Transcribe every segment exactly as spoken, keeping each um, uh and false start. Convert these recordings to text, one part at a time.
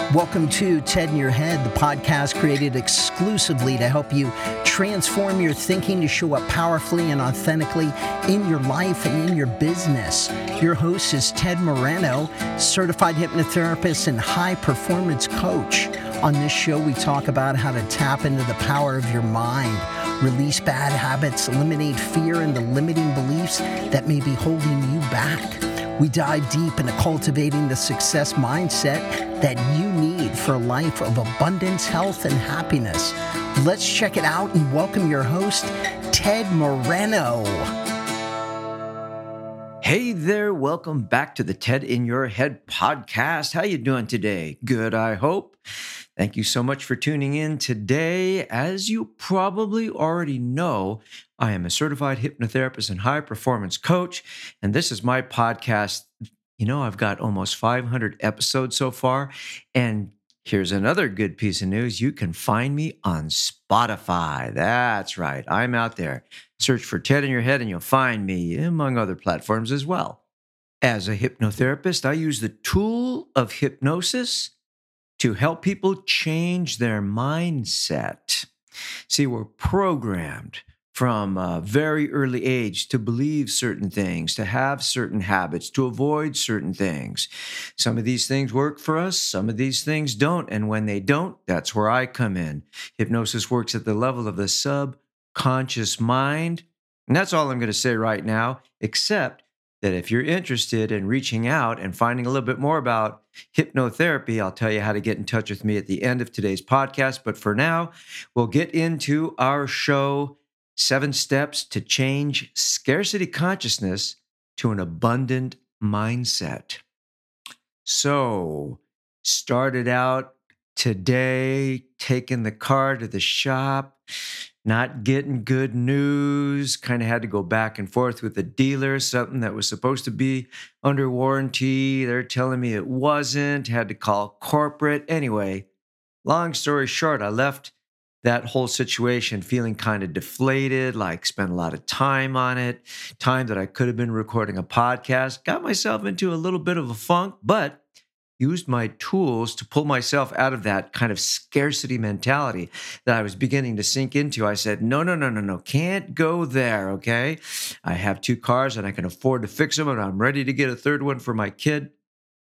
Welcome to Ted in Your Head, the podcast created exclusively to help you transform your thinking to show up powerfully and authentically in your life and in your business. Your host is Ted Moreno, certified hypnotherapist and high performance coach. On this show, we talk about how to tap into the power of your mind, release bad habits, eliminate fear and the limiting beliefs that may be holding you back. We dive deep into cultivating the success mindset that you need for a life of abundance, health, and happiness. Let's check it out and welcome your host, Ted Moreno. Hey there, welcome back to the Ted in Your Head podcast. How you doing today? Good, I hope. Thank you so much for tuning in today. As you probably already know, I am a certified hypnotherapist and high performance coach, and this is my podcast. You know, I've got almost five hundred episodes so far, and here's another good piece of news. You can find me on Spotify. That's right, I'm out there. Search for Ted in Your Head and you'll find me, among other platforms as well. As a hypnotherapist, I use the tool of hypnosis to help people change their mindset. See, we're programmed from a very early age to believe certain things, to have certain habits, to avoid certain things. Some of these things work for us, some of these things don't. And when they don't, that's where I come in. Hypnosis works at the level of the subconscious mind. And that's all I'm going to say right now, except that if you're interested in reaching out and finding a little bit more about hypnotherapy, I'll tell you how to get in touch with me at the end of today's podcast. But for now, we'll get into our show, Seven Steps to Change Scarcity Consciousness to an Abundant Mindset. So, started out today, taking the car to the shop, not getting good news, kind of had to go back and forth with the dealer, something that was supposed to be under warranty. They're telling me it wasn't, had to call corporate. Anyway, long story short, I left that whole situation feeling kind of deflated, like spent a lot of time on it, time that I could have been recording a podcast, got myself into a little bit of a funk, but used my tools to pull myself out of that kind of scarcity mentality that I was beginning to sink into. I said, no, no, no, no, no, can't go there, okay? I have two cars and I can afford to fix them and I'm ready to get a third one for my kid.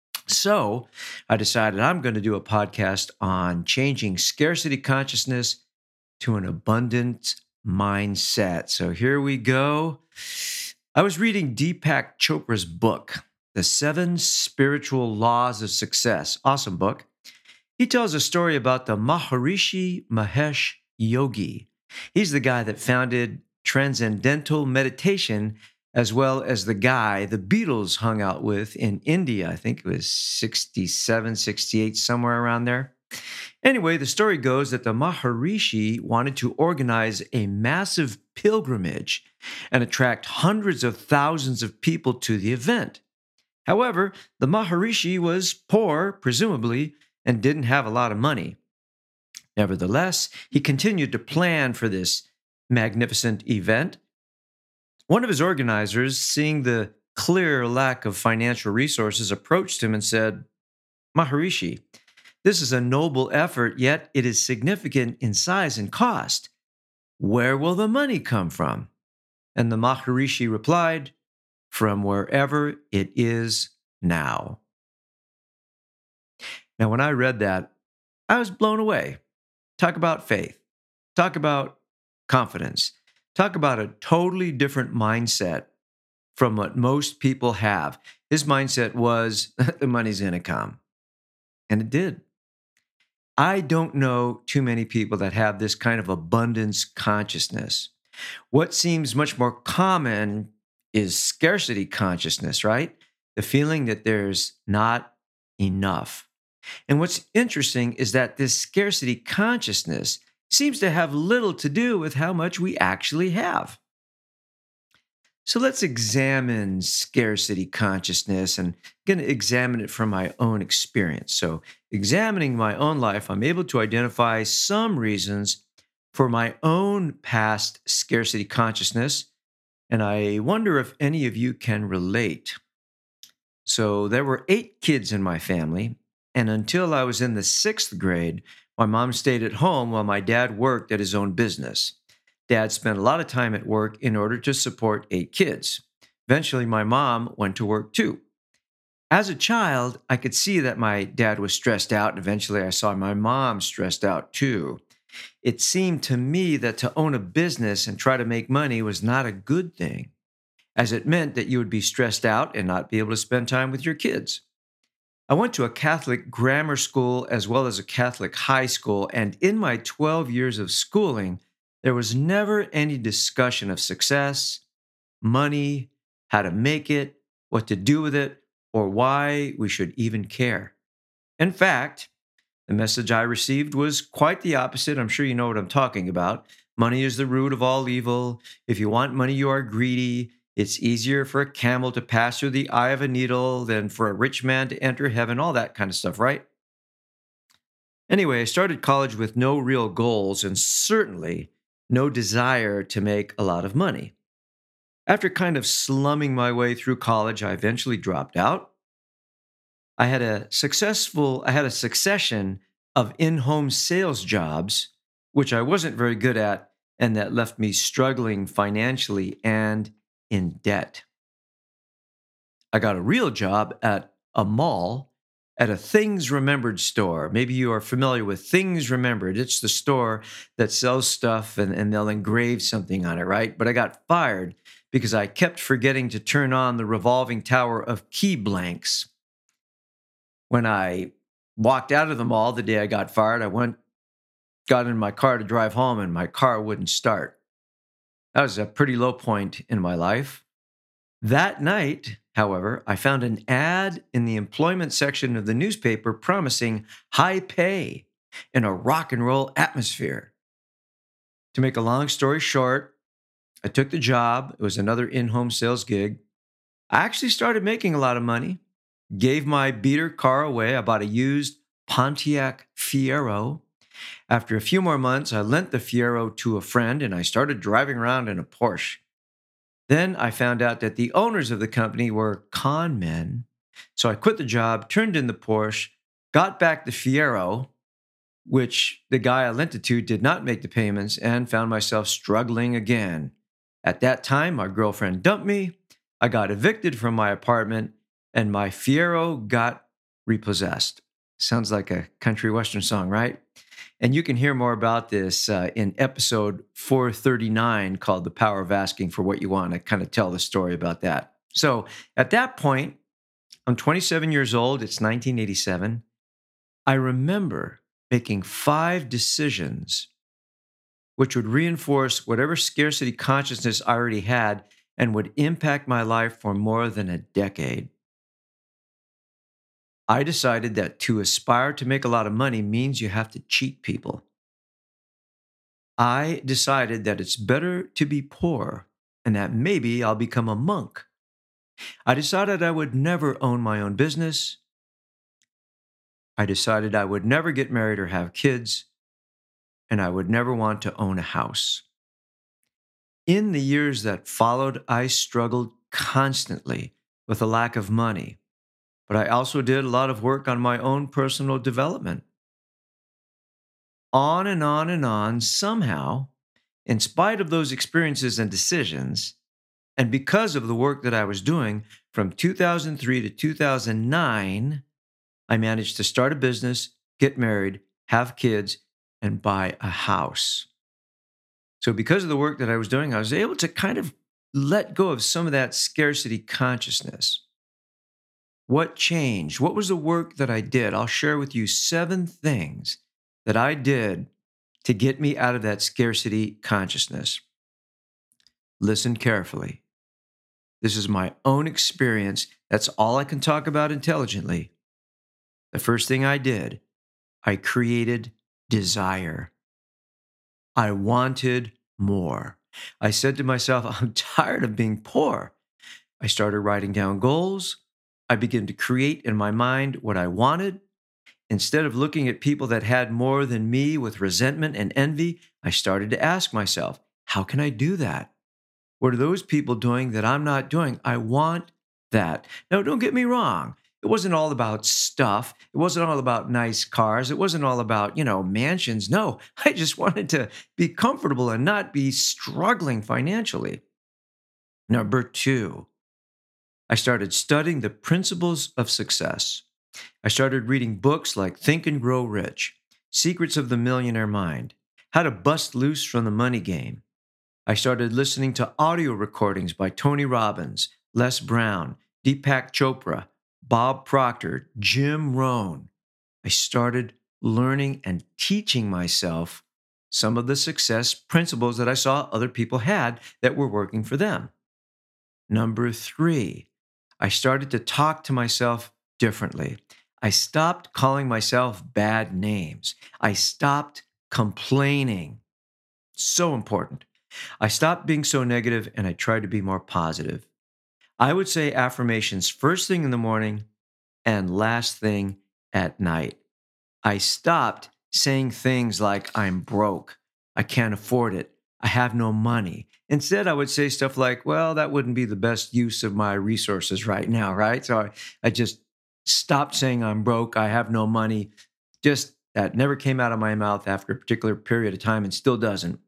So I decided I'm going to do a podcast on changing scarcity consciousness to an abundant mindset. So here we go. I was reading Deepak Chopra's book, The Seven Spiritual Laws of Success. Awesome book. He tells a story about the Maharishi Mahesh Yogi. He's the guy that founded Transcendental Meditation, as well as the guy the Beatles hung out with in India. I think it was sixty-seven, sixty-eight, somewhere around there. Anyway, the story goes that the Maharishi wanted to organize a massive pilgrimage and attract hundreds of thousands of people to the event. However, the Maharishi was poor, presumably, and didn't have a lot of money. Nevertheless, he continued to plan for this magnificent event. One of his organizers, seeing the clear lack of financial resources, approached him and said, "Maharishi, this is a noble effort, yet it is significant in size and cost. Where will the money come from?" And the Maharishi replied, "From wherever it is now." Now, when I read that, I was blown away. Talk about faith. Talk about confidence. Talk about a totally different mindset from what most people have. His mindset was, the money's going to come. And it did. I don't know too many people that have this kind of abundance consciousness. What seems much more common is scarcity consciousness, right? The feeling that there's not enough. And what's interesting is that this scarcity consciousness seems to have little to do with how much we actually have. So let's examine scarcity consciousness, and I'm going to examine it from my own experience. So examining my own life, I'm able to identify some reasons for my own past scarcity consciousness, and I wonder if any of you can relate. So there were eight kids in my family, And until I was in the sixth grade, my mom stayed at home while my dad worked at his own business. Dad spent a lot of time at work in order to support eight kids. Eventually, my mom went to work too. As a child, I could see that my dad was stressed out, and eventually I saw my mom stressed out too. It seemed to me that to own a business and try to make money was not a good thing, as it meant that you would be stressed out and not be able to spend time with your kids. I went to a Catholic grammar school as well as a Catholic high school, and in my twelve years of schooling, there was never any discussion of success, money, how to make it, what to do with it, or why we should even care. In fact, the message I received was quite the opposite. I'm sure you know what I'm talking about. Money is the root of all evil. If you want money, you are greedy. It's easier for a camel to pass through the eye of a needle than for a rich man to enter heaven, all that kind of stuff, right? Anyway, I started college with no real goals and certainly no desire to make a lot of money. After kind of slumming my way through college, I eventually dropped out. I had a successful, I had a succession of in-home sales jobs, which I wasn't very good at, and that left me struggling financially and in debt. I got a real job at a mall at a Things Remembered store. Maybe you are familiar with Things Remembered. It's the store that sells stuff and, and they'll engrave something on it, right? But I got fired because I kept forgetting to turn on the revolving tower of key blanks. When I walked out of the mall the day I got fired, I went, got in my car to drive home and my car wouldn't start. That was a pretty low point in my life. That night, however, I found an ad in the employment section of the newspaper promising high pay in a rock and roll atmosphere. To make a long story short, I took the job. It was another in-home sales gig. I actually started making a lot of money, gave my beater car away. I bought a used Pontiac Fiero. After a few more months, I lent the Fiero to a friend and I started driving around in a Porsche. Then I found out that the owners of the company were con men. So I quit the job, turned in the Porsche, got back the Fiero, which the guy I lent it to did not make the payments, and found myself struggling again. At that time, my girlfriend dumped me. I got evicted from my apartment, and my Fiero got repossessed. Sounds like a country western song, right? And you can hear more about this uh, in episode four thirty-nine called The Power of Asking for What You Want. I kind of tell the story about that. So at that point, I'm twenty-seven years old. It's nineteen eighty-seven. I remember making five decisions which would reinforce whatever scarcity consciousness I already had and would impact my life for more than a decade. I decided that to aspire to make a lot of money means you have to cheat people. I decided that it's better to be poor and that maybe I'll become a monk. I decided I would never own my own business. I decided I would never get married or have kids, and I would never want to own a house. In the years that followed, I struggled constantly with a lack of money. But I also did a lot of work on my own personal development. On and on and on, somehow, in spite of those experiences and decisions, and because of the work that I was doing from two thousand three to two thousand nine, I managed to start a business, get married, have kids, and buy a house. So because of the work that I was doing, I was able to kind of let go of some of that scarcity consciousness. What changed? What was the work that I did? I'll share with you seven things that I did to get me out of that scarcity consciousness. Listen carefully. This is my own experience. That's all I can talk about intelligently. The first thing I did, I created desire. I wanted more. I said to myself, I'm tired of being poor. I started writing down goals. I began to create in my mind what I wanted. Instead of looking at people that had more than me with resentment and envy, I started to ask myself, how can I do that? What are those people doing that I'm not doing? I want that. Now, don't get me wrong. It wasn't all about stuff. It wasn't all about nice cars. It wasn't all about, you know, mansions. No, I just wanted to be comfortable and not be struggling financially. Number two, I started studying the principles of success. I started reading books like Think and Grow Rich, Secrets of the Millionaire Mind, How to Bust Loose from the Money Game. I started listening to audio recordings by Tony Robbins, Les Brown, Deepak Chopra, Bob Proctor, Jim Rohn. I started learning and teaching myself some of the success principles that I saw other people had that were working for them. Number three, I started to talk to myself differently. I stopped calling myself bad names. I stopped complaining. So important. I stopped being so negative and I tried to be more positive. I would say affirmations first thing in the morning and last thing at night. I stopped saying things like, I'm broke, I can't afford it, I have no money. Instead, I would say stuff like, well, that wouldn't be the best use of my resources right now, right? So I, I just stopped saying I'm broke, I have no money. Just that never came out of my mouth after a particular period of time and still doesn't.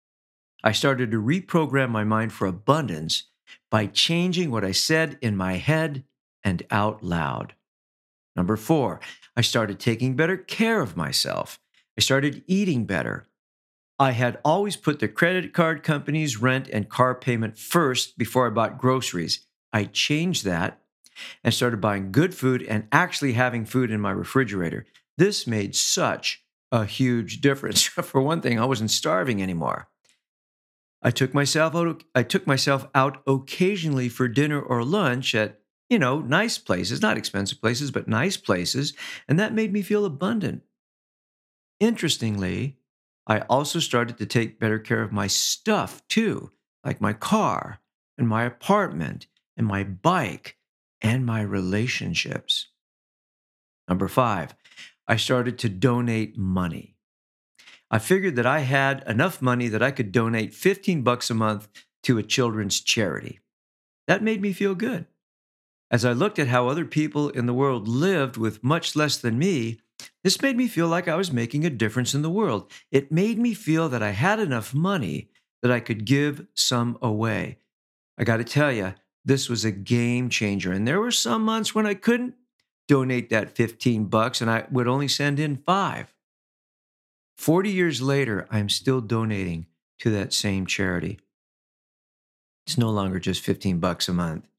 I started to reprogram my mind for abundance by changing what I said in my head and out loud. Number four, I started taking better care of myself. I started eating better. I had always put the credit card company's rent and car payment first before I bought groceries. I changed that and started buying good food and actually having food in my refrigerator. This made such a huge difference. For one thing, I wasn't starving anymore. I took myself out, I took myself out occasionally for dinner or lunch at, you know, nice places, not expensive places, but nice places, and that made me feel abundant. Interestingly, I also started to take better care of my stuff too, like my car and my apartment and my bike and my relationships. Number five, I started to donate money. I figured that I had enough money that I could donate fifteen bucks a month to a children's charity. That made me feel good. As I looked at how other people in the world lived with much less than me, this made me feel like I was making a difference in the world. It made me feel that I had enough money that I could give some away. I got to tell you, this was a game changer. And there were some months when I couldn't donate that fifteen bucks and I would only send in five. forty years later, I'm still donating to that same charity. It's no longer just fifteen bucks a month.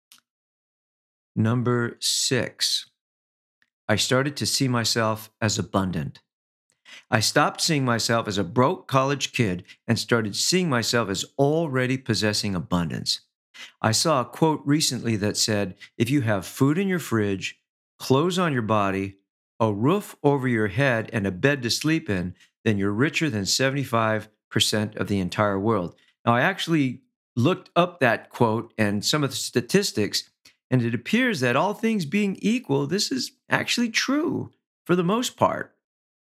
Number six, I started to see myself as abundant. I stopped seeing myself as a broke college kid and started seeing myself as already possessing abundance. I saw a quote recently that said, if you have food in your fridge, clothes on your body, a roof over your head, and a bed to sleep in, then you're richer than seventy-five percent of the entire world. Now, I actually looked up that quote and some of the statistics, and it appears that all things being equal, this is actually true for the most part.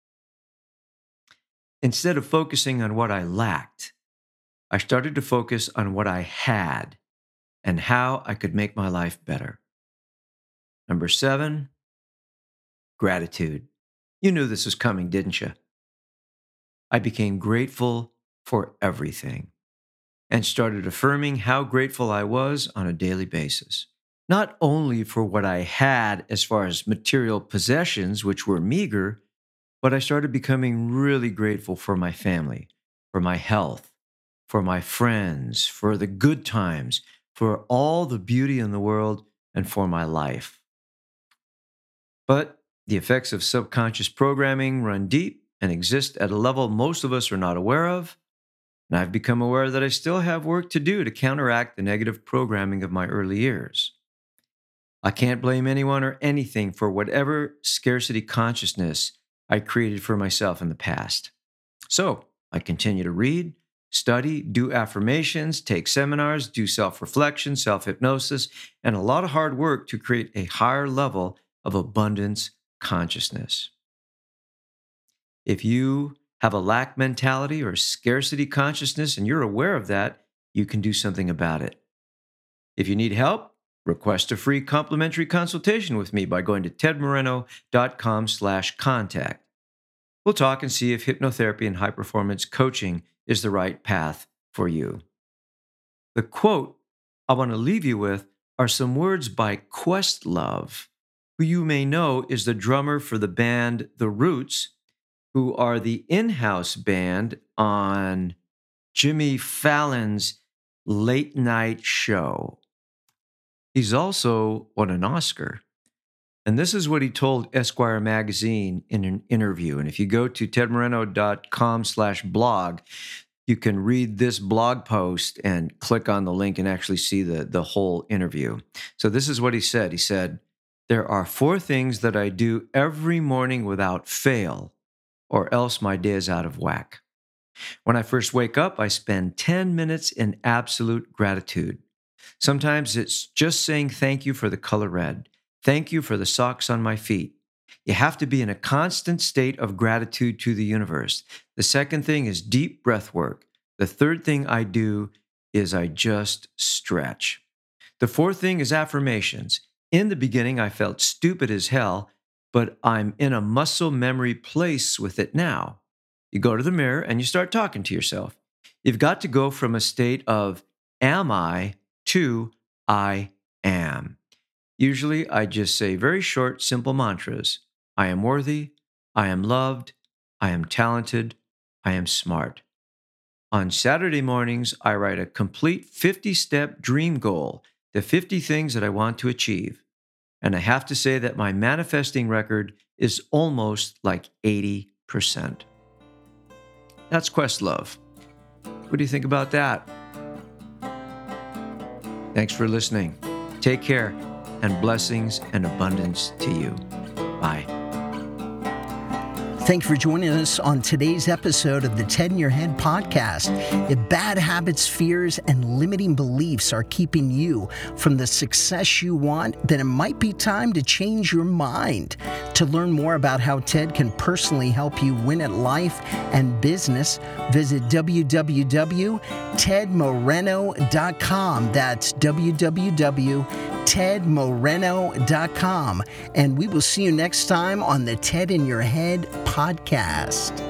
Instead of focusing on what I lacked, I started to focus on what I had and how I could make my life better. Number seven, gratitude. You knew this was coming, didn't you? I became grateful for everything and started affirming how grateful I was on a daily basis. Not only for what I had as far as material possessions, which were meager, but I started becoming really grateful for my family, for my health, for my friends, for the good times, for all the beauty in the world, and for my life. But the effects of subconscious programming run deep and exist at a level most of us are not aware of, and I've become aware that I still have work to do to counteract the negative programming of my early years. I can't blame anyone or anything for whatever scarcity consciousness I created for myself in the past. So I continue to read, study, do affirmations, take seminars, do self-reflection, self-hypnosis, and a lot of hard work to create a higher level of abundance consciousness. If you have a lack mentality or scarcity consciousness and you're aware of that, you can do something about it. If you need help, Request a free complimentary consultation with me by going to tedmoreno.com slash contact. We'll talk and see if hypnotherapy and high-performance coaching is the right path for you. The quote I want to leave you with are some words by Questlove, who you may know is the drummer for the band The Roots, who are the in-house band on Jimmy Fallon's late night show. He's also won an Oscar. And this is what he told Esquire magazine in an interview. And if you go to tedmoreno.com slash blog, you can read this blog post and click on the link and actually see the, the whole interview. So this is what he said. He said, "There are four things that I do every morning without fail, or else my day is out of whack. When I first wake up, I spend ten minutes in absolute gratitude. Sometimes it's just saying thank you for the color red. Thank you for the socks on my feet. You have to be in a constant state of gratitude to the universe. The second thing is deep breath work. The third thing I do is I just stretch. The fourth thing is affirmations. In the beginning, I felt stupid as hell, but I'm in a muscle memory place with it now. You go to the mirror and you start talking to yourself. You've got to go from a state of am I to I am. Usually, I just say very short, simple mantras. I am worthy. I am loved. I am talented. I am smart. On Saturday mornings, I write a complete fifty-step dream goal, the fifty things that I want to achieve. And I have to say that my manifesting record is almost like eighty percent. That's Questlove. What do you think about that? Thanks for listening. Take care, and blessings and abundance to you. Bye. Thank you for joining us on today's episode of the Ted in Your Head podcast. If bad habits, fears, and limiting beliefs are keeping you from the success you want, then it might be time to change your mind. To learn more about how Ted can personally help you win at life and business, visit w w w dot ted moreno dot com. That's w w w dot ted moreno dot com. And we will see you next time on the Ted in Your Head podcast.